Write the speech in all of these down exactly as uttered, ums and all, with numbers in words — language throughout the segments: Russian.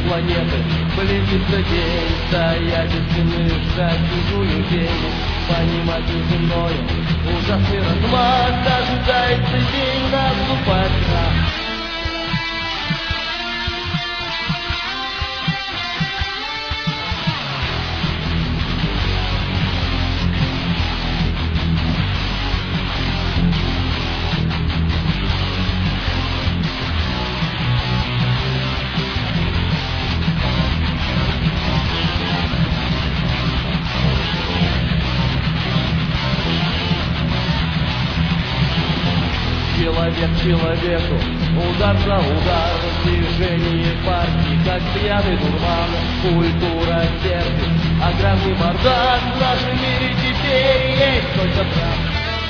планеты. Близится день, стоять у стены, ждать чужую тень, понимать земною ужасный размах, дожидается день, наступает крах. Человек человеку, удар за удар, движение партии, как пьяный дурман. Культура терпит, аграрный бардак, в нашем мире теперь есть только брак.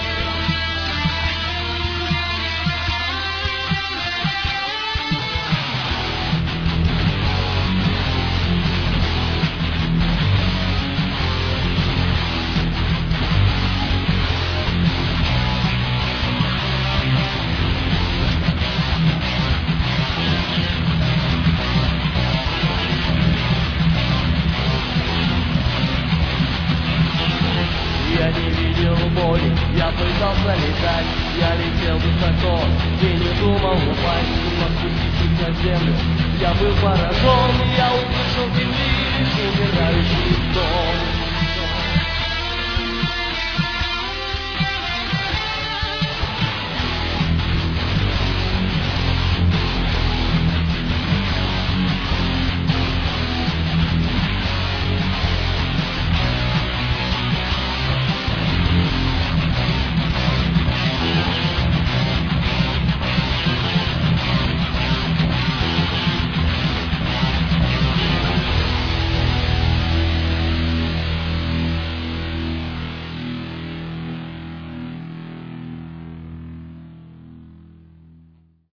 Я не видел боли, я пытался летать, я летел высоко и не думал упасть, но спустившись на землю, я был поражен, я устал.